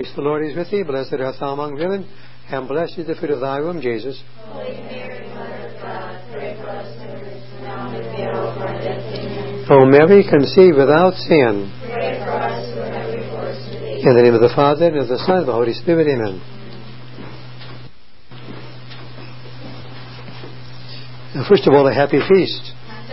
The Lord is with thee. Blessed art thou among women, and blessed is the fruit of thy womb, Jesus. Holy Mary, Mother of God, pray for us sinners, now and at the hour of our death. Amen. O Mary, conceived without sin. Pray for us who have recourse to thee. In the name of the Father, and of the Son, and of the Holy Spirit. Amen. Now, first of all, a happy feast.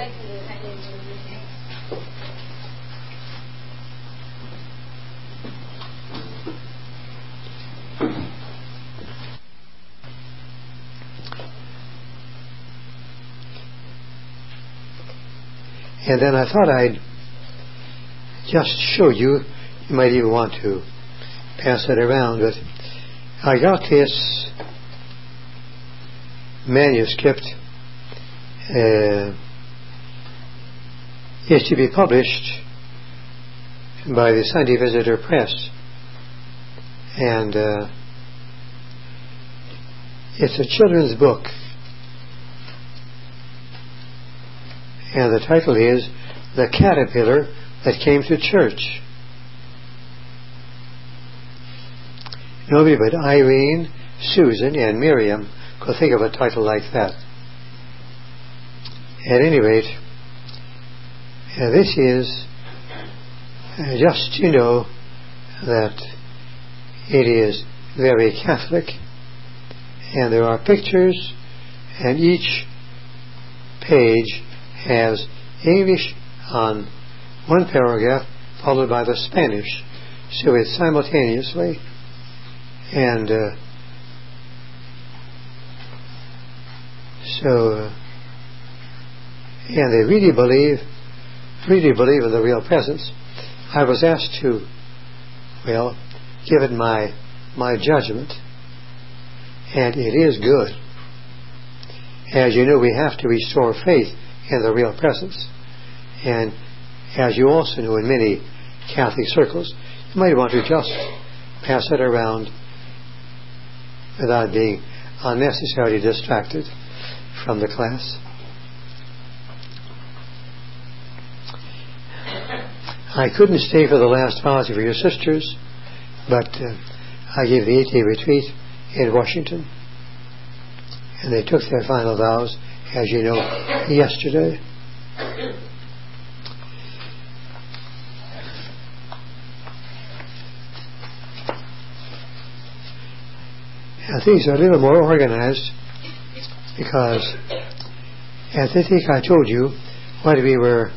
And then I thought I'd just show you. You might even want to pass it around, but I got this manuscript. Is to be published by the Sunday Visitor Press, and it's a children's book, and the title is The Caterpillar That Came to Church. Nobody but Irene, Susan, and Miriam could think of a title like that. At any rate, this is just to know that it is very Catholic, and there are pictures, and each page has English on one paragraph followed by the Spanish, so it's simultaneously, and and they really believe in the real presence. I was asked to, give it my judgment, and it is good. As you know, we have to restore faith in the real presence, and as you also know, in many Catholic circles, you might want to just pass it around without being unnecessarily distracted from the class. I couldn't stay for the last vows for your sisters, but I gave the 8-day retreat in Washington, and they took their final vows, as you know, yesterday. And things are a little more organized because, as I think I told you, what we were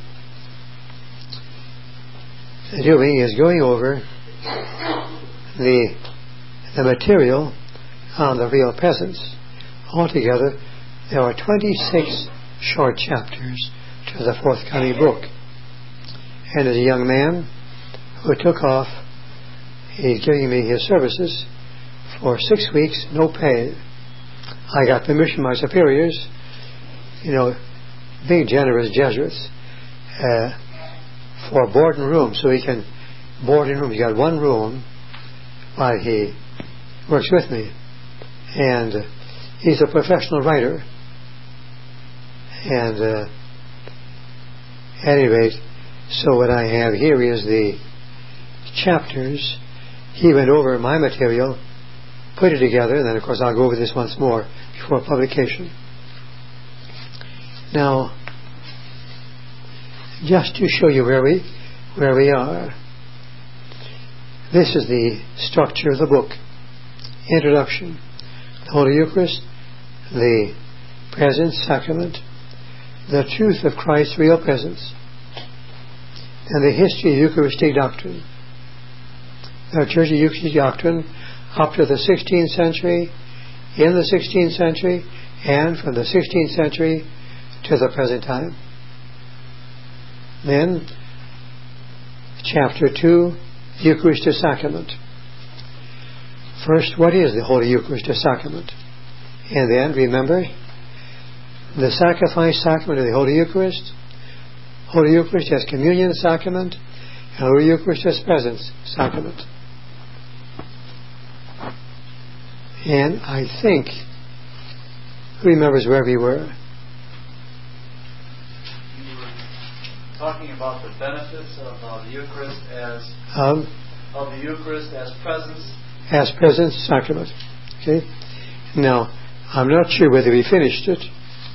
doing is going over the material on the real presence. Altogether, there are 26 short chapters to the forthcoming book. And as a young man who took off, he's giving me his services for 6 weeks, no pay. I got permission from my superiors, big generous Jesuits, for a board and room, so he can board in room. He got one room while he works with me, and he's a professional writer. And at any rate, so what I have here is the chapters. He went over my material, put it together, and then of course I'll go over this once more before publication. Now, just to show you where we are. This is the structure of the book. Introduction. The Holy Eucharist, the presence sacrament, the truth of Christ's real presence, and the history of Eucharistic doctrine. The Church of Eucharistic doctrine up to the 16th century, in the 16th century, and from the 16th century to the present time. Then, chapter 2, the Eucharistic Sacrament. First, what is the Holy Eucharistic Sacrament? And then, remember, the sacrifice sacrament of the Holy Eucharist, Holy Eucharist as communion sacrament, and Holy Eucharist as presence sacrament. And I think, who remembers where we were? Talking about the benefits of the Eucharist as of the Eucharist as presence sacrament. Okay? Now, I'm not sure whether we finished it.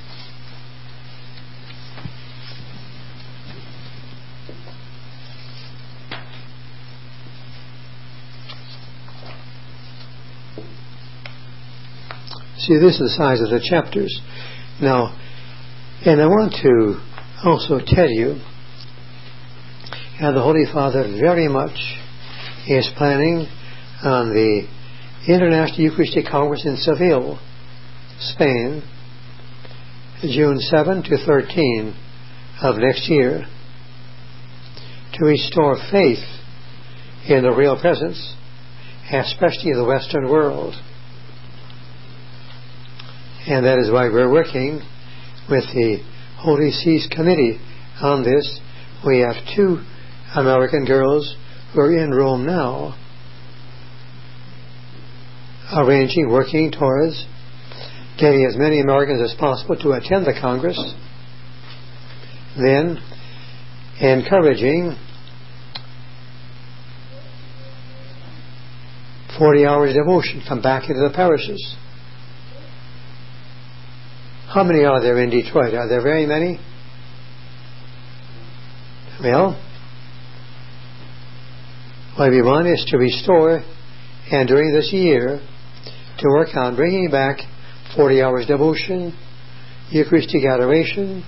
See, this is the size of the chapters. Now, and I want to also tell you, and the Holy Father very much is planning on the International Eucharistic Congress in Seville, Spain, June 7 to 13 of next year, to restore faith in the real presence, especially in the Western world. And that is why we're working with the Holy See's Committee on this. We have 2 American girls who are in Rome now, working towards getting as many Americans as possible to attend the Congress, then encouraging 40 hours devotion, come back into the parishes. How many are there in Detroit? Are there very many? Well, what we want is to restore, and during this year, to work on bringing back 40 hours devotion, Eucharistic adoration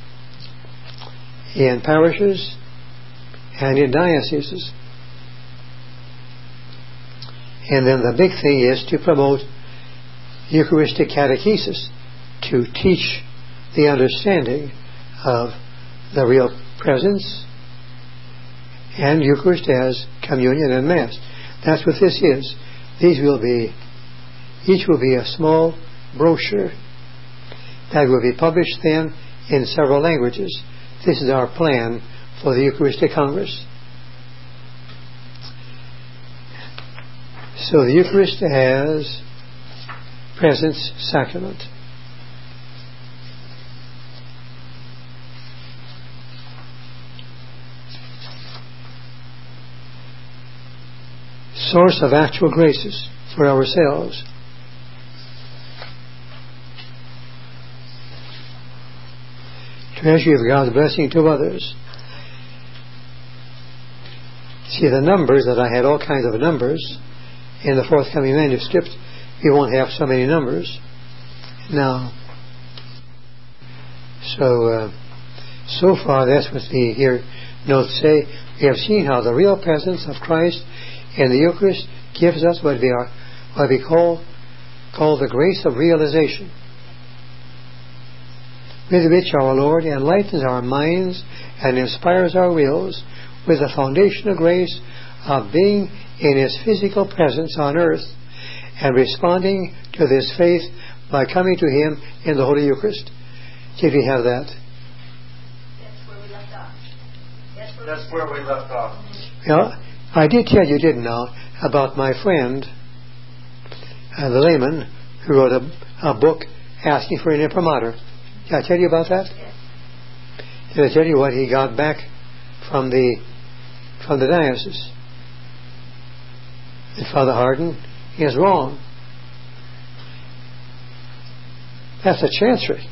in parishes and in dioceses. And then the big thing is to promote Eucharistic catechesis, to teach the understanding of the real presence and Eucharist as communion and Mass. That's what this is. Each will be a small brochure that will be published then in several languages. This is our plan for the Eucharistic Congress. So the Eucharist as presence sacrament. Source of actual graces for ourselves. Treasury of God's blessing to others. See, the numbers that I had, all kinds of numbers in the forthcoming manuscript, we won't have so many numbers now. So far that's what the here notes say. We have seen how the real presence of Christ in the Eucharist gives us what we call the grace of realization, with which our Lord enlightens our minds and inspires our wills with the foundational grace of being in His physical presence on earth and responding to this faith by coming to Him in the Holy Eucharist. Did we have that? That's where we left off. That's where we left off. Well, I did tell you, didn't I, about my friend, the layman, who wrote a book asking for an imprimatur. Did I tell you about that? Yes. Did I tell you what he got back from the diocese? And Father Hardin is wrong. That's a chancery.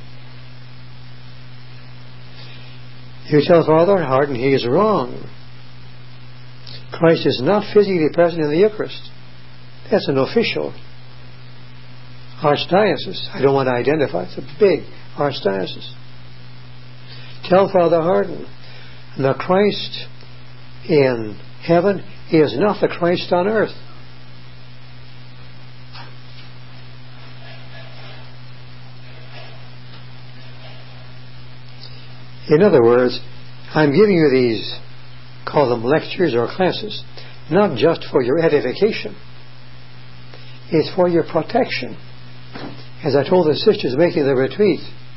You tell Father Hardin he is wrong. Christ is not physically present in the Eucharist. That's an official archdiocese. I don't want to identify. It's a big archdiocese. Tell Father Hardin the Christ in heaven is not the Christ on earth. In other words, I'm giving you these, call them lectures or classes, not just for your edification. It's for your protection. As I told the sisters making the retreat,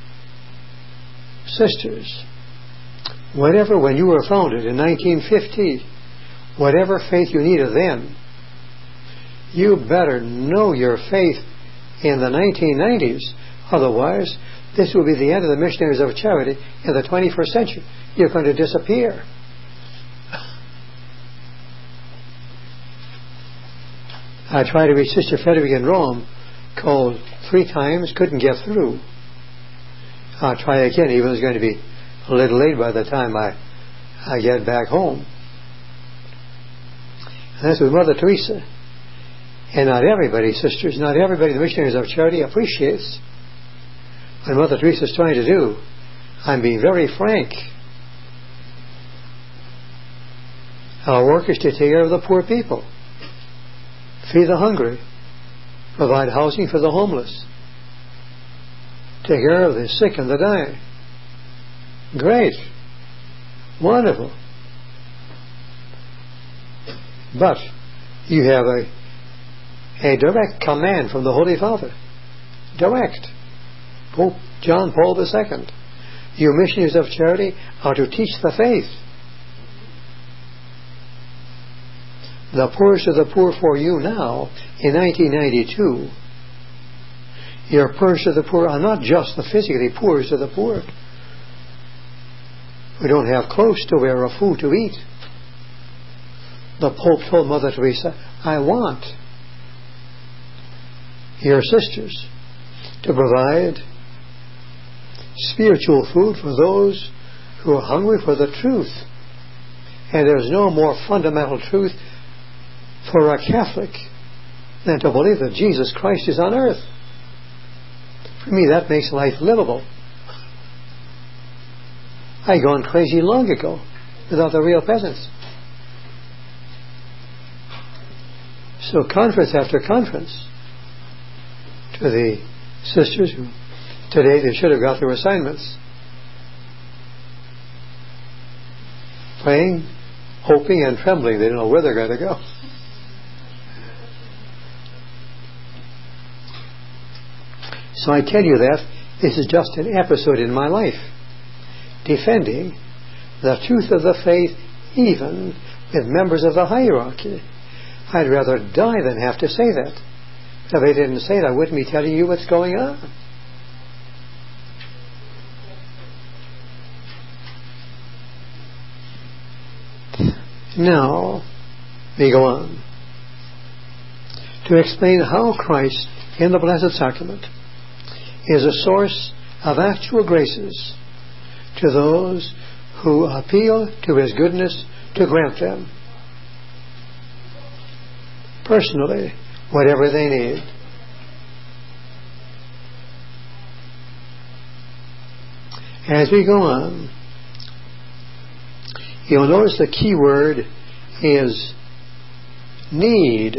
sisters, when you were founded in 1950, whatever faith you needed then, you better know your faith in the 1990s. Otherwise, this will be the end of the missionaries of charity in the 21st century. You're going to disappear. I tried to reach Sister Frederick in Rome, called 3 times, couldn't get through. I'll try again, even though it's going to be a little late by the time I get back home. And that's with Mother Teresa. And not everybody, sisters, not everybody, the Missionaries of Charity, appreciates what Mother Teresa is trying to do. I'm being very frank. Our work is to take care of the poor people, feed the hungry, provide housing for the homeless, take care of the sick and the dying. Great. Wonderful. But you have a direct command from the Holy Father. Direct. Pope John Paul II. You missionaries of charity are to teach the faith. The poorest of the poor for you now, in 1992, your poorest of the poor are not just the physically poorest of the poor. We don't have clothes to wear or food to eat. The Pope told Mother Teresa, I want your sisters to provide spiritual food for those who are hungry for the truth. And there's no more fundamental truth for a Catholic than to believe that Jesus Christ is on earth. For me, that makes life livable. I'd gone crazy long ago without the real presence. So conference after conference, to the sisters who today they should have got their assignments, praying, hoping and trembling. They don't know where they're going to go. So I tell you that this is just an episode in my life, defending the truth of the faith even with members of the hierarchy. I'd rather die than have to say that. If they didn't say it, I wouldn't be telling you what's going on. Now, we go on to explain how Christ in the Blessed Sacrament is a source of actual graces to those who appeal to His goodness to grant them personally whatever they need. As we go on, you'll notice the key word is need.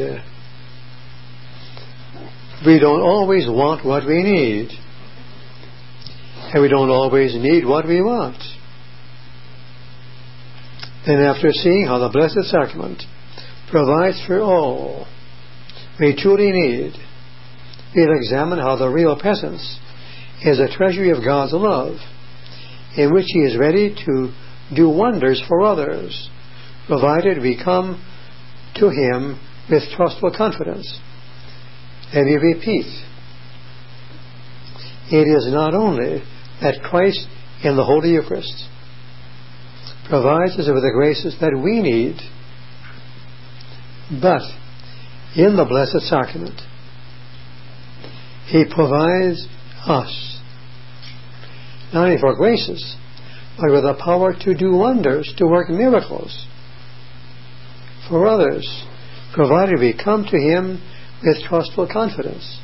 We don't always want what we need, and we don't always need what we want. Then after seeing how the Blessed Sacrament provides for all we truly need, we'll examine how the real presence is a treasury of God's love, in which He is ready to do wonders for others, provided we come to Him with trustful confidence. Let me repeat. It is not only that Christ in the Holy Eucharist provides us with the graces that we need, but in the Blessed Sacrament He provides us not only for graces, but with the power to do wonders, to work miracles for others, provided we come to Him with trustful confidence.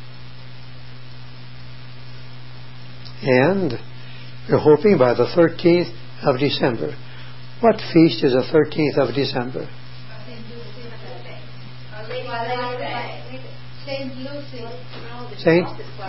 And we're hoping by the 13th of December. What feast is the 13th of December? Saint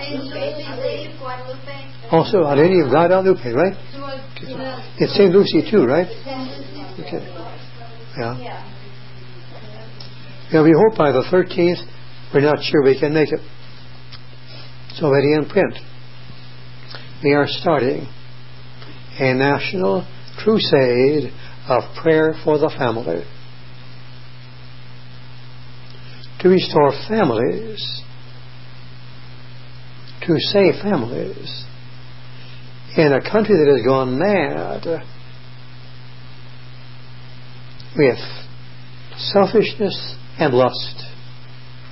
also Our Lady of Guadalupe, right? It's Saint Lucy too, right? Okay. Yeah. Yeah, we hope by the 13th. We're not sure we can make it. It's already in print. We are starting a national crusade of prayer for the family, to restore families, to save families in a country that has gone mad with selfishness and lust.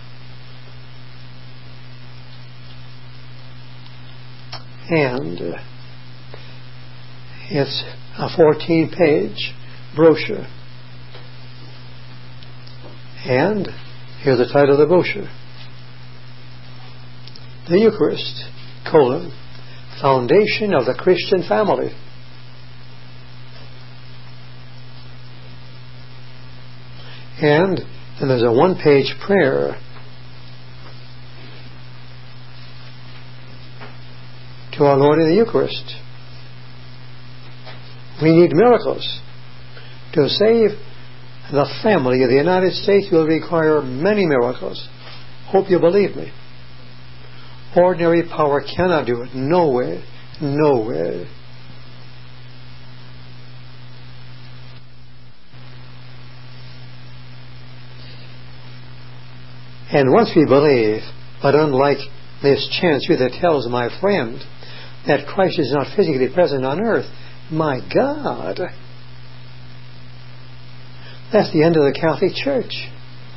And it's a 14-page brochure. And here's the title of the brochure: The Eucharist, Foundation of the Christian Family. And then there's a 1-page prayer to our Lord in the Eucharist. We need miracles. To save the family of the United States will require many miracles. Hope you believe me. Ordinary power cannot do it. No way. No way. And once we believe, but unlike this chancery that tells my friend that Christ is not physically present on earth, my God, that's the end of the Catholic Church.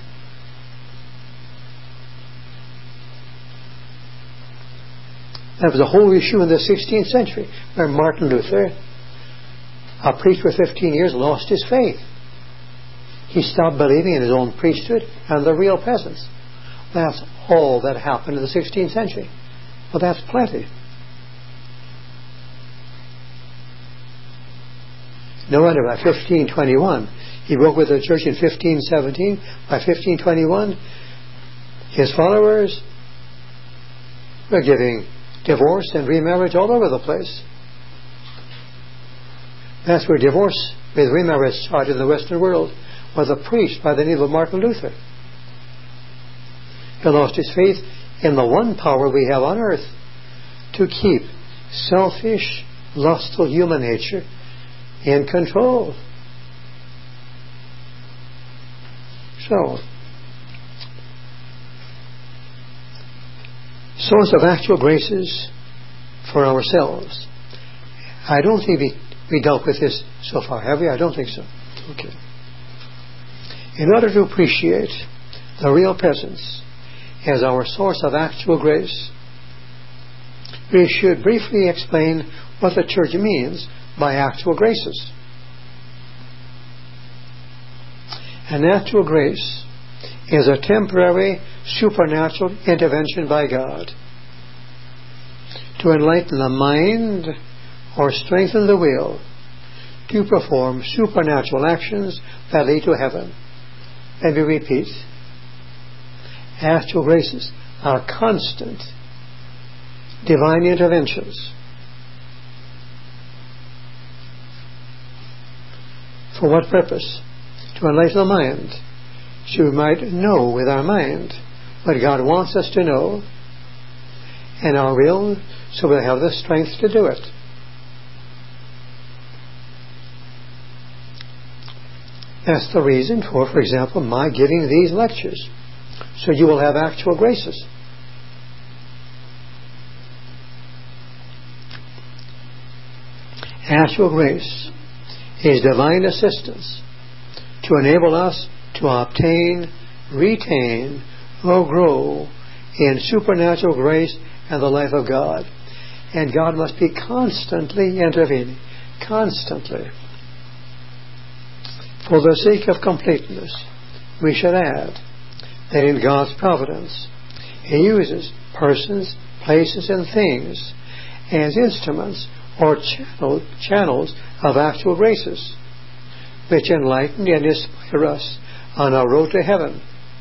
That was the whole issue in the 16th century, where Martin Luther, a priest for 15 years, lost his faith. He stopped believing in his own priesthood and the real presence. That's all that happened in the 16th century. Well, that's plenty. No wonder by 1521, he broke with the church in 1517. By 1521, his followers were giving divorce and remarriage all over the place. That's where divorce with remarriage started in the Western world, with a priest by the name of Martin Luther. He lost his faith in the one power we have on earth to keep selfish, lustful human nature in control. So, source of actual graces for ourselves. I don't think we dealt with this so far, have we? I don't think so. Okay. In order to appreciate the real presence as our source of actual grace, we should briefly explain what the Church means by actual graces. An actual grace is a temporary supernatural intervention by God to enlighten the mind or strengthen the will to perform supernatural actions that lead to heaven. Let me repeat. Actual graces are constant divine interventions. For what purpose? To enlighten the mind, so we might know with our mind what God wants us to know, and our will, so we'll have the strength to do it. That's the reason for example, my giving these lectures, so you will have actual graces. Actual grace is divine assistance to enable us to obtain, retain, or grow in supernatural grace and the life of God. And God must be constantly intervening. Constantly. For the sake of completeness, we should add that in God's providence, He uses persons, places, and things as instruments or channels of actual graces, which enlighten and inspire us on our road to heaven.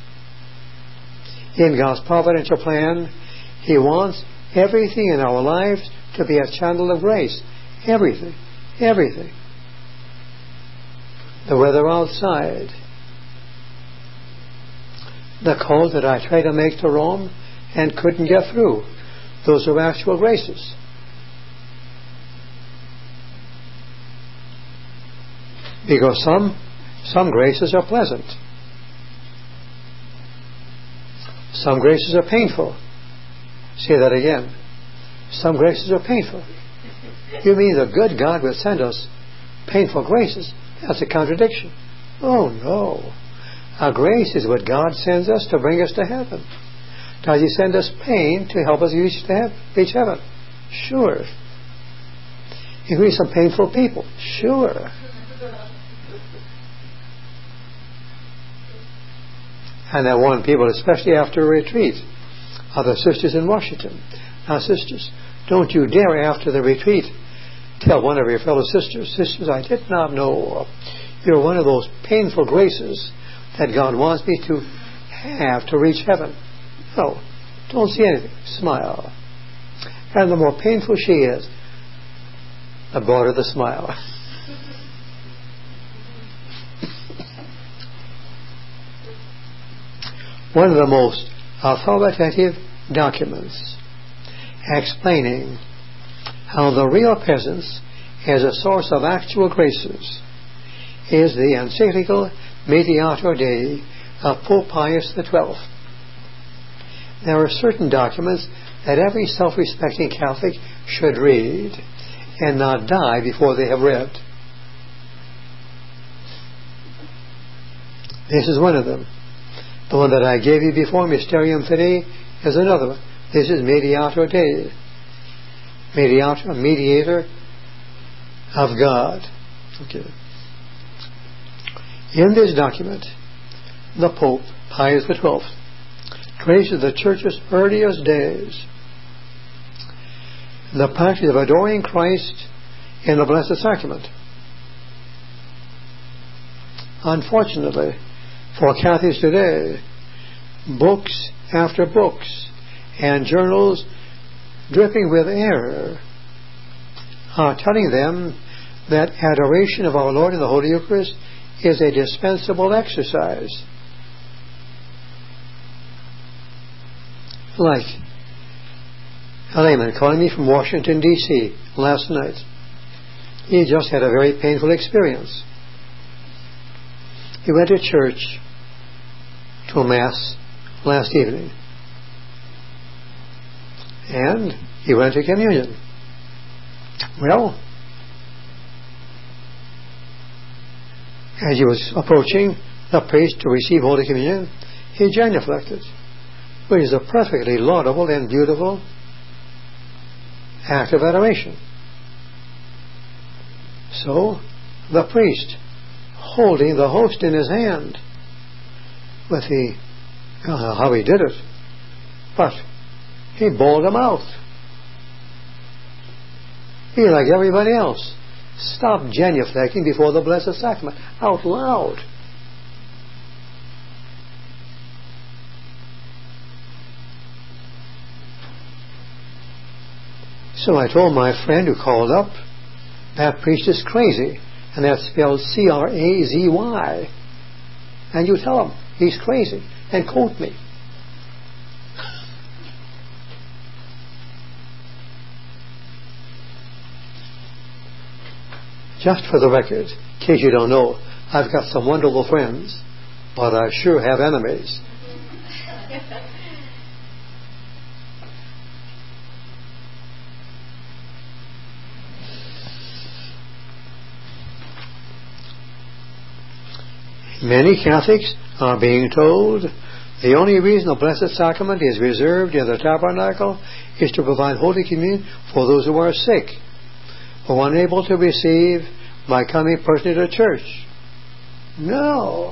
In God's providential plan, He wants everything in our lives to be a channel of grace. Everything. Everything. The weather outside. The call that I tried to make to Rome and couldn't get through. Those are actual graces. Because some graces are pleasant. Some graces are painful. Say that again. Some graces are painful. You mean the good God would send us painful graces? That's a contradiction. Oh no. Our grace is what God sends us to bring us to heaven. Does He send us pain to help us reach heaven? Sure. You meet some painful people? Sure. And I warn people, especially after a retreat, other sisters in Washington. Now, sisters, don't you dare after the retreat tell one of your fellow sisters, sisters, I did not know you're one of those painful graces that God wants me to have to reach heaven. No, don't see anything. Smile. And the more painful she is, the broader the smile. One of the most authoritative documents explaining how the real presence is a source of actual graces is the encyclical Mediator Dei of Pope Pius XII. There are certain documents that every self-respecting Catholic should read and not die before they have read. This is one of them. The one that I gave you before, Mysterium Fidei, is another one. This is Mediator Dei. Mediator of God. Okay. In this document, the Pope, Pius XII, traces the Church's earliest days, the practice of adoring Christ in the Blessed Sacrament. Unfortunately, for Catholics today, books after books and journals dripping with error are telling them that adoration of our Lord in the Holy Eucharist is a dispensable exercise. Like a layman calling me from Washington, D.C. last night. He just had a very painful experience. He went to church, to a Mass last evening, and he went to communion. Well, as he was approaching the priest to receive Holy Communion, he genuflected, which is a perfectly laudable and beautiful act of adoration. So, the priest, holding the host in his hand, with the, I don't know how he did it, but he bawled him out. He, like everybody else, stopped genuflecting before the Blessed Sacrament out loud. So I told my friend who called up, that priest is crazy, and that's spelled C-R-A-Z-Y. And you tell him he's crazy, and quote me. Just for the record, in case you don't know, I've got some wonderful friends, but I sure have enemies. Many Catholics are being told the only reason the Blessed Sacrament is reserved in the tabernacle is to provide Holy Communion for those who are sick or unable to receive by coming personally to church. No.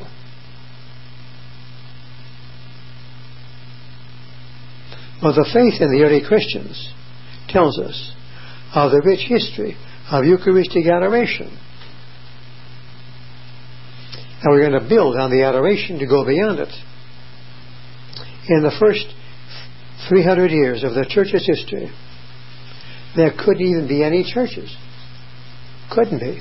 But the faith in the early Christians tells us of the rich history of Eucharistic adoration. And we're going to build on the adoration to go beyond it. In the first 300 years of the Church's history, there couldn't even be any churches. Couldn't be.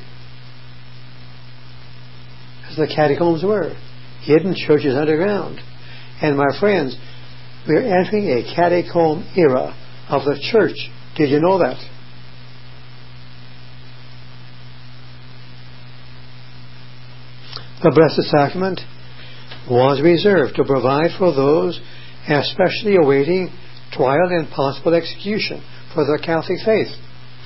As the catacombs were. Hidden churches underground. And my friends, we're entering a catacomb era of the Church. Did you know that? The Blessed Sacrament was reserved to provide for those especially awaiting trial and possible execution for their Catholic faith.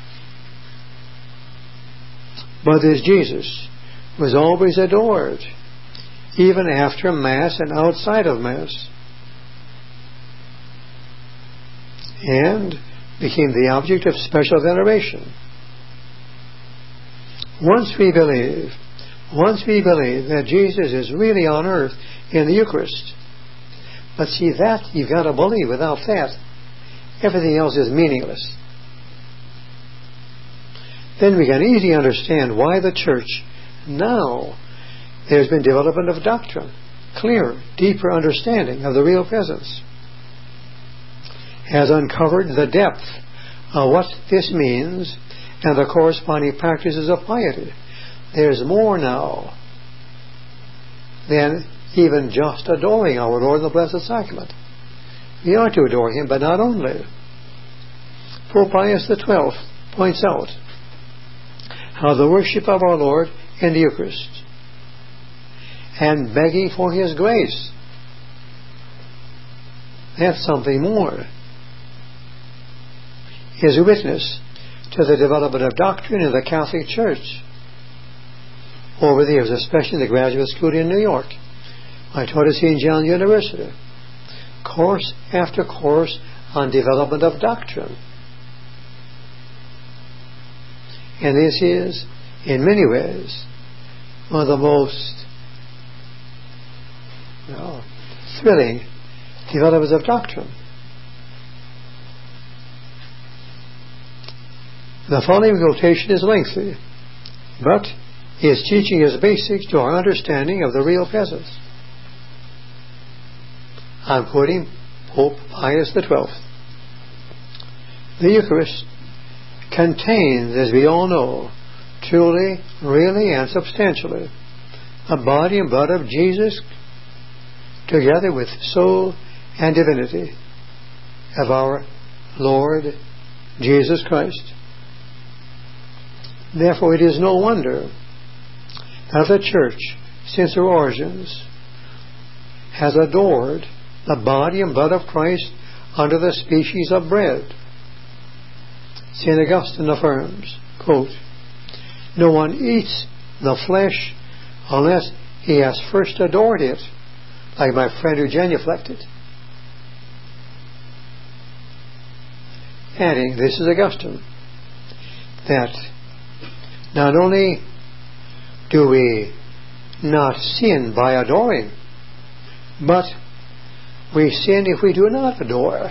But this Jesus was always adored, even after Mass and outside of Mass. And became the object of special veneration. Once we believe that Jesus is really on earth in the Eucharist, but see, that you've got to believe. Without that, everything else is meaningless. Then we can easily understand why the Church, now there's been development of doctrine, clearer, deeper understanding of the real presence, has uncovered the depth of what this means and the corresponding practices of piety. There's more now than even just adoring our Lord in the Blessed Sacrament. We are to adore Him, but not only. Pope Pius XII points out how the worship of our Lord in the Eucharist and begging for His grace, that's something more, is a witness to the development of doctrine in the Catholic Church over the years, especially in the graduate school in New York. I taught at St. John University, course after course on development of doctrine. And this is, in many ways, one of the most thrilling developments of doctrine. The following quotation is lengthy, but his teaching is basic to our understanding of the real presence. I'm quoting Pope Pius XII. The Eucharist contains, as we all know, truly, really, and substantially, the body and blood of Jesus, together with soul and divinity of our Lord Jesus Christ. Therefore, it is no wonder that the Church, since her origins, has adored the body and blood of Christ under the species of bread. St. Augustine affirms, quote, "No one eats the flesh unless he has first adored it," like my friend who genuflected. Adding, this is Augustine, that not only do we not sin by adoring, but we sin if we do not adore.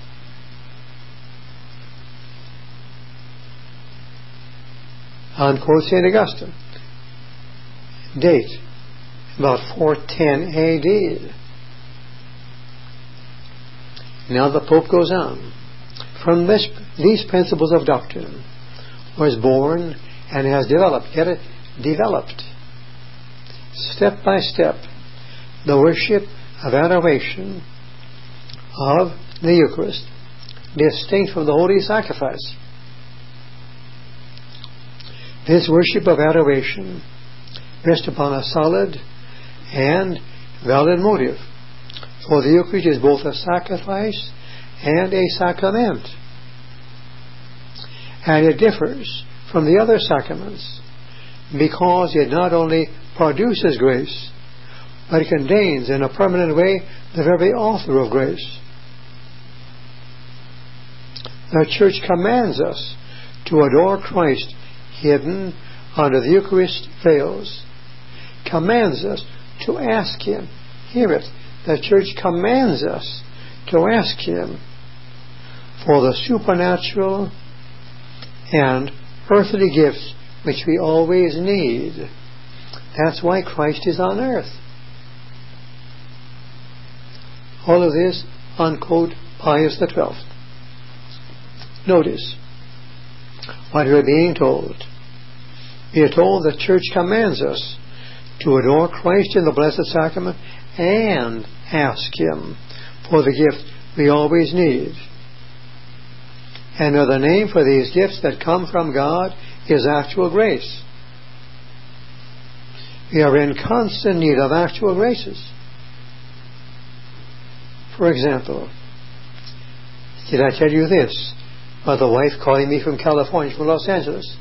Unquote St. Augustine. Date, about 410 AD. Now the Pope goes on. From these principles of doctrine was born and has developed, get it? Developed, step by step, the worship of adoration of the Eucharist, distinct from the Holy Sacrifice. This worship of adoration rests upon a solid and valid motive, for the Eucharist is both a sacrifice and a sacrament, and it differs from the other sacraments because it not only produces grace, but it contains in a permanent way the very author of grace. The Church commands us to adore Christ hidden under the Eucharist veils, commands us to ask Him. Hear it. The Church commands us to ask Him for the supernatural and earthly gifts which we always need. That's why Christ is on earth. All of this, unquote, Pius XII. Notice what we're being told. We are told the Church commands us to adore Christ in the Blessed Sacrament and ask Him for the gift we always need. Another name for these gifts that come from God is actual grace. We are in constant need of actual graces. For example, did I tell you this about the wife calling me from California, from Los Angeles?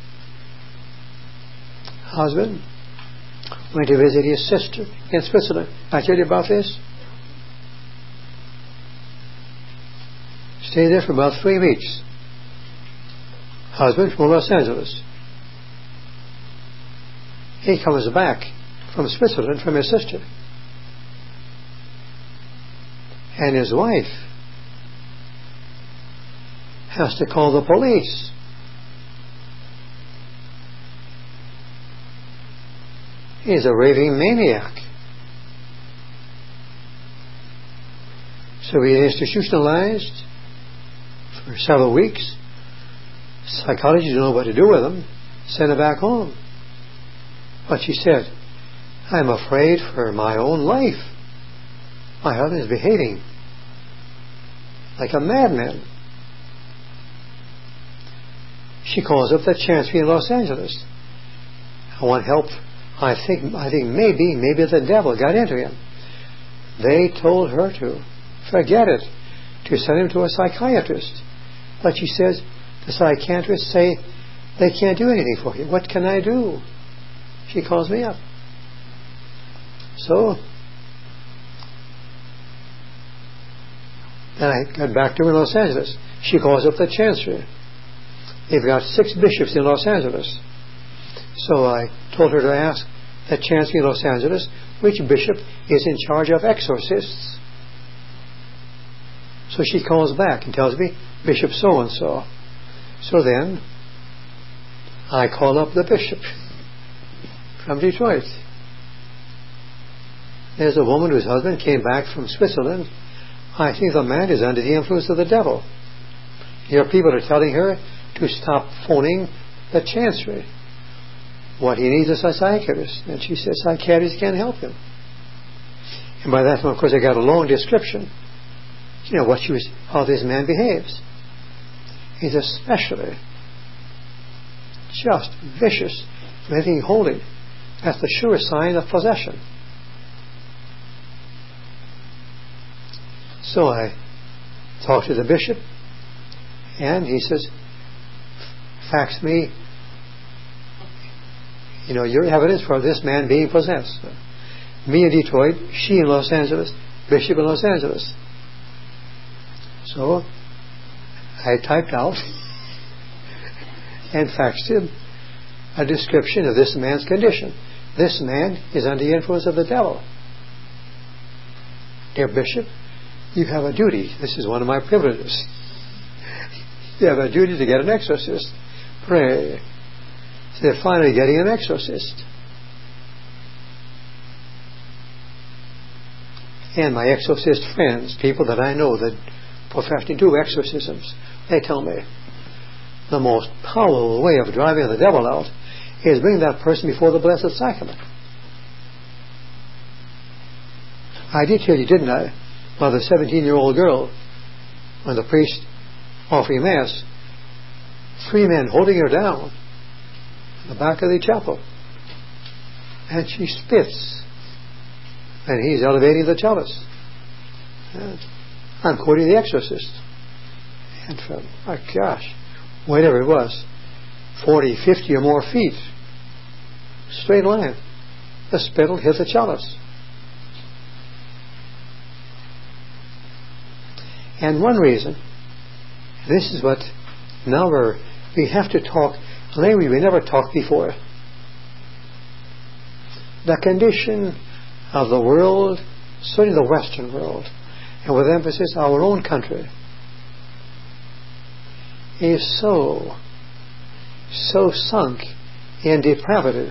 Husband went to visit his sister in Switzerland. I tell you about this? Stayed there for about 3 weeks. husband from Los Angeles. He comes back from Switzerland from his sister. And his wife has to call the police. He's a raving maniac. So he institutionalized for several weeks. Psychologists don't know what to do with him. Send him back home. But she said, I'm afraid for my own life. My husband is behaving like a madman. She calls up the chancery in Los Angeles. I want help. I think maybe the devil got into him. They told her to forget it, to send him to a psychiatrist. But she says, the psychiatrists say they can't do anything for you. What can I do? She calls me up. So then I got back to her in Los Angeles. She calls up the chancery. They've got 6 bishops in Los Angeles. So I told her to ask the chancery in Los Angeles which bishop is in charge of exorcists. So she calls back and tells me, Bishop so-and-so. So then I call up the bishop from Detroit. There's a woman whose husband came back from Switzerland. I think the man is under the influence of the devil. Your people are telling her to stop phoning the chancery. What he needs is a psychiatrist. And she says psychiatrists can't help him. And by that time, of course, I got a long description. You know, how this man behaves. He's especially just vicious for anything holding. That's the sure sign of possession. So I talked to the bishop, and he says, fax me, your evidence for this man being possessed. Me in Detroit, she in Los Angeles, bishop in Los Angeles. So I typed out and faxed him a description of this man's condition. This man is under the influence of the devil. Dear Bishop, you have a duty. This is one of my privileges. You have a duty to get an exorcist. Pray. So they're finally getting an exorcist. And my exorcist friends, people that I know that profess to do exorcisms, they tell me the most powerful way of driving the devil out is bring that person before the Blessed Sacrament. I did tell you, didn't I, about the 17-year-old girl, when the priest offering Mass, 3 men holding her down in the back of the chapel, and she spits, and he's elevating the chalice. And I'm quoting The Exorcist. And from, my gosh, whatever it was, 40, 50 or more feet, straight line, the spittle hit the chalice. And one reason, this is what now we have to talk, language we never talked before. The condition of the world, certainly the Western world, and with emphasis our own country, is so sunk in depravity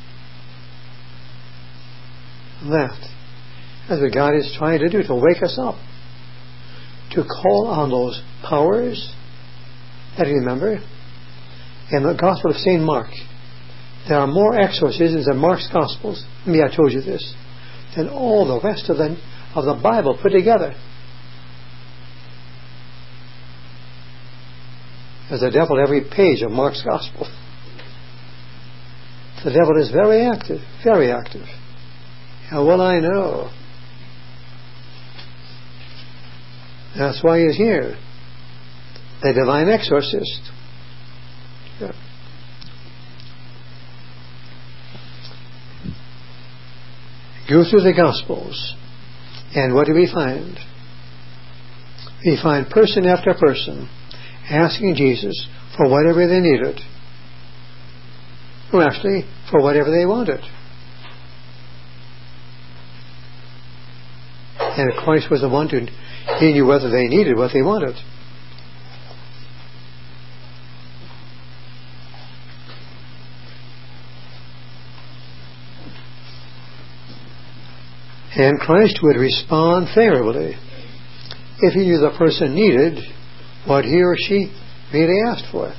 that that's what God is trying to do, to wake us up, to call on those powers that you remember in the Gospel of St. Mark. There are more exorcisms in Mark's Gospels, I told you this, than all the rest of the Bible put together. There's a devil every page of Mark's Gospel. The devil is very active, very active. How well I know. That's why he's here. The divine exorcist. Yeah. Go through the Gospels, and what do we find? We find person after person, asking Jesus for whatever they needed. Well, actually, for whatever they wanted. And Christ was the one he knew whether they needed what they wanted. And Christ would respond favorably if he knew the person needed what he or she really asked for.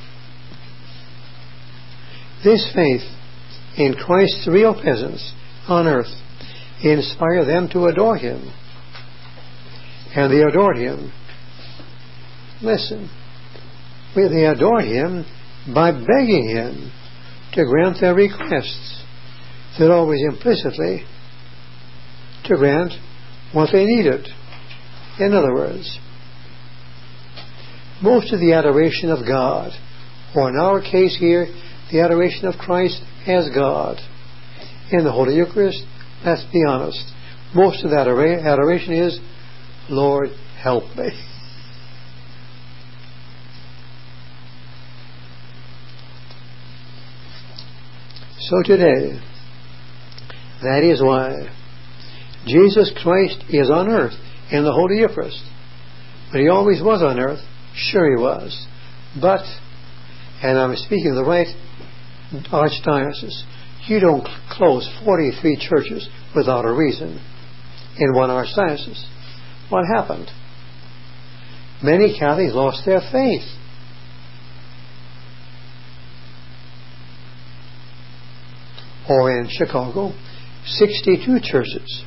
This faith in Christ's real presence on earth inspired them to adore him. And they adored him. Listen, they adored him by begging him to grant their requests, that always implicitly to grant what they needed. In other words, most of the adoration of God, or in our case here, the adoration of Christ as God, in the Holy Eucharist, let's be honest, most of that adoration is, Lord, help me. So today, that is why Jesus Christ is on earth in the Holy Eucharist. But he always was on earth. Sure he was. But, and I'm speaking of the right archdiocese, you don't close 43 churches without a reason in one archdiocese. What happened? Many Catholics lost their faith. Or in Chicago, 62 churches.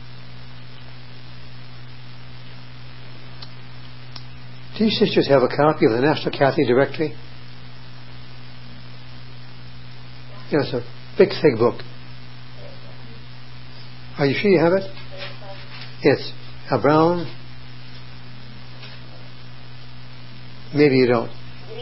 Do you sisters have a copy of the National Catholic Directory? You know, it's a big, thick book. Are you sure you have it? It's a brown. Maybe you don't.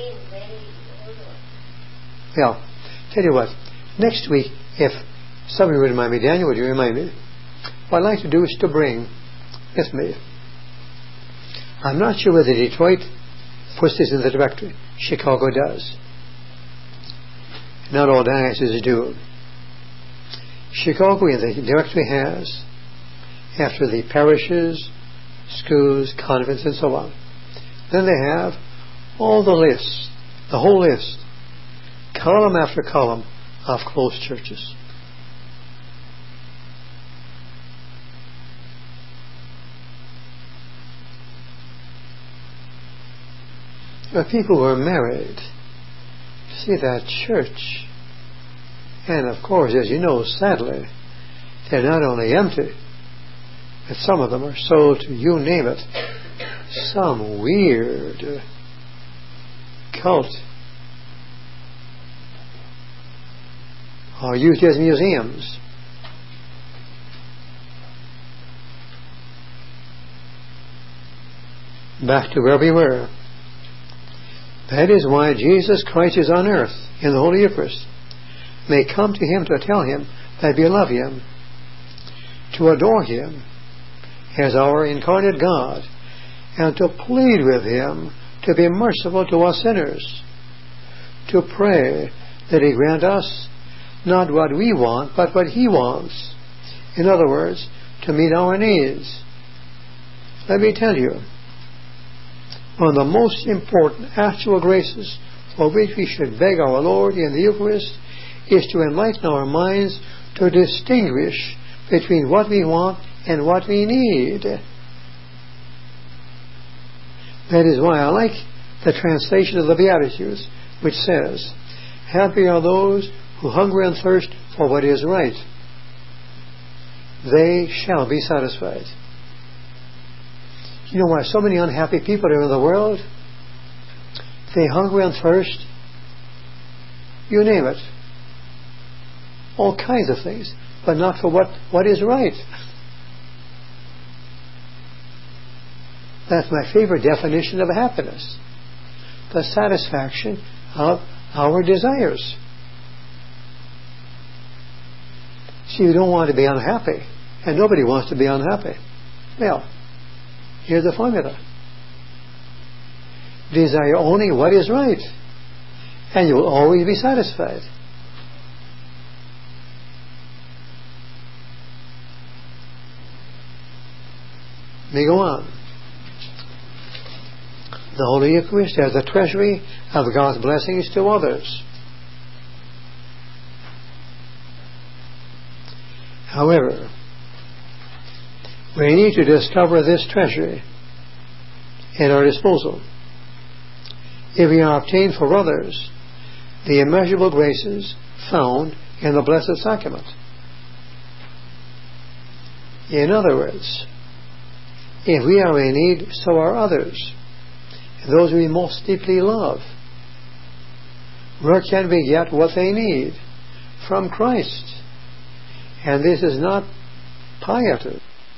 Well, tell you what. Next week, if somebody would remind me, Daniel, would you remind me? What I'd like to do is to bring with me. I'm not sure whether Detroit puts this in the directory. Chicago does. Not all dioceses do. Chicago in the directory has, after the parishes, schools, convents, and so on. Then they have all the lists, the whole list, column after column of closed churches. But people were married to see that church. And of course, as you know, sadly, they're not only empty, but some of them are sold to, you name it, some weird cult or used as museums. Back to where we were. That is why Jesus Christ is on earth in the Holy Eucharist. May come to him to tell him that we love him, to adore him as our incarnate God, and to plead with him to be merciful to us sinners, to pray that he grant us not what we want, but what he wants. In other words, to meet our needs. Let me tell you, one of the most important actual graces for which we should beg our Lord in the Eucharist is to enlighten our minds to distinguish between what we want and what we need. That is why I like the translation of the Beatitudes, which says, "Happy are those who hunger and thirst for what is right. They shall be satisfied." You know why so many unhappy people are in the world? They hunger and thirst. You name it. All kinds of things. But not for what is right. That's my favorite definition of happiness. The satisfaction of our desires. See, you don't want to be unhappy. And nobody wants to be unhappy. Well, here's the formula. Desire only what is right, and you will always be satisfied. May go on. The Holy Eucharist as a treasury of God's blessings to others. However, we need to discover this treasury at our disposal. If we obtain for others the immeasurable graces found in the Blessed Sacrament. In other words, if we are in need, so are others, those we most deeply love. Where can we get what they need? From Christ. And this is not piety.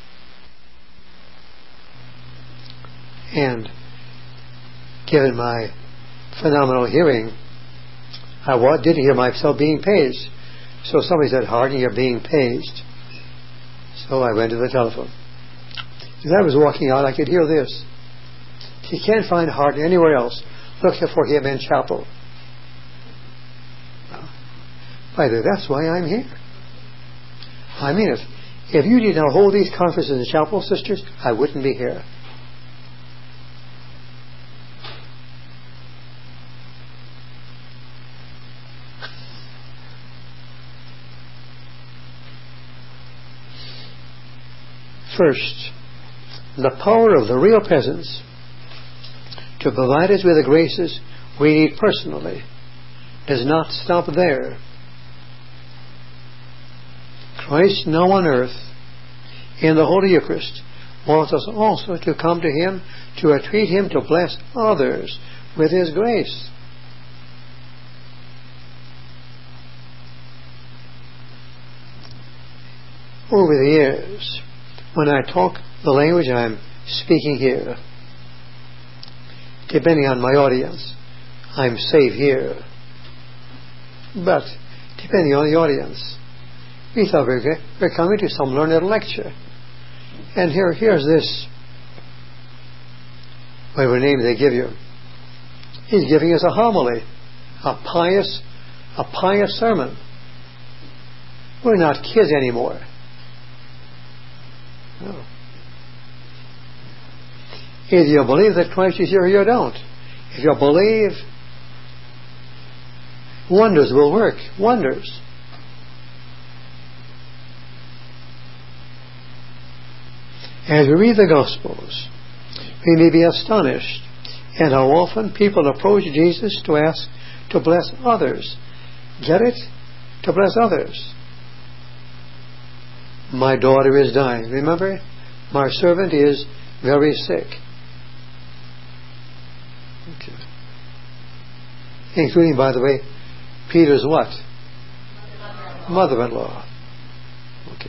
And given my phenomenal hearing, I did hear myself being paged. So somebody said, Harding, you're being paged. So I went to the telephone. As I was walking out, I could hear this. You can't find Harding anywhere else. Look for him in chapel. By the way, that's why I'm here. I mean it. If you did not hold these conferences in the chapel, sisters, I wouldn't be here. First, the power of the real presence to provide us with the graces we need personally does not stop there. Christ now on earth in the Holy Eucharist wants us also to come to Him to entreat Him to bless others with His grace. Over the years, when I talk the language I'm speaking here, depending on my audience, I'm safe here. But depending on the audience, we thought we're coming to some learned lecture. And here's this, whatever name they give you. He's giving us a homily, a pious sermon. We're not kids anymore. No. Either you believe that Christ is here or you don't. If you believe, wonders will work. Wonders. As we read the Gospels, we may be astonished at how often people approach Jesus to ask to bless others. Get it? To bless others. My daughter is dying. Remember? My servant is very sick. Okay. Including, by the way, Peter's what? Mother-in-law. Okay.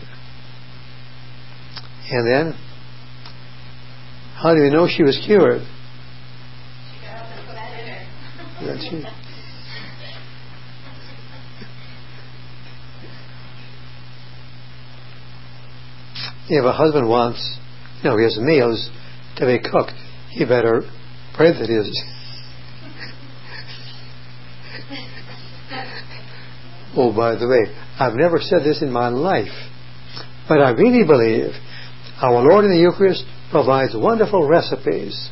And then, how do we know she was cured? That's it. If a husband wants, his meals to be cooked, he better pray that his. Oh, by the way, I've never said this in my life, but I really believe our Lord in the Eucharist provides wonderful recipes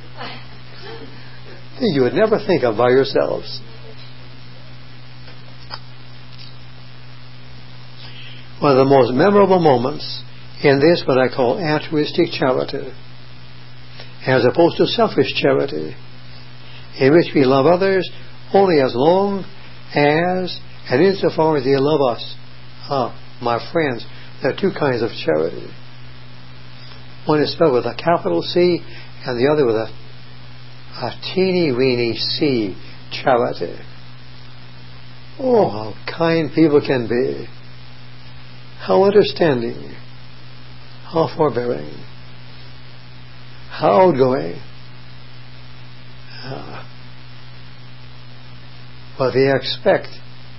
that you would never think of by yourselves. One of the most memorable moments in this, what I call altruistic charity, as opposed to selfish charity, in which we love others only as long as and insofar as they love us. My friends, there are two kinds of charity. One is spelled with a capital C, and the other with a teeny weeny C, charity. Oh, how kind people can be. How understanding. How forbearing. How outgoing. But they expect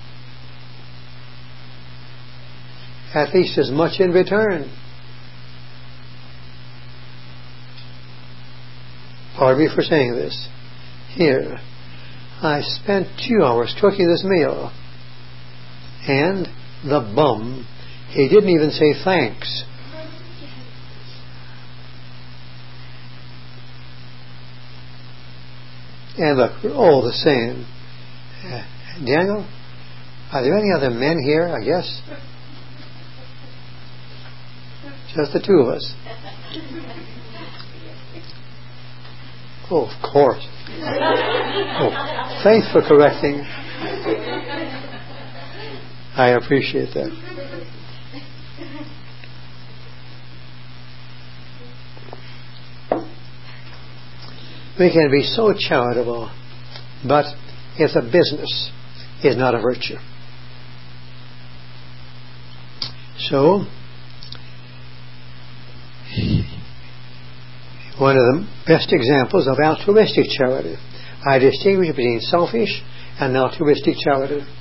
at least as much in return. Pardon me for saying this. Here, I spent 2 hours cooking this meal, and the bum, he didn't even say thanks. And look, we're all the same. Daniel, are there any other men here, I guess? Just the 2 of us. Oh, of course. Oh, thanks for correcting. I appreciate that. We can be so charitable, but it's a business. It's not a virtue. So, one of the best examples of altruistic charity. I distinguish between selfish and altruistic charity.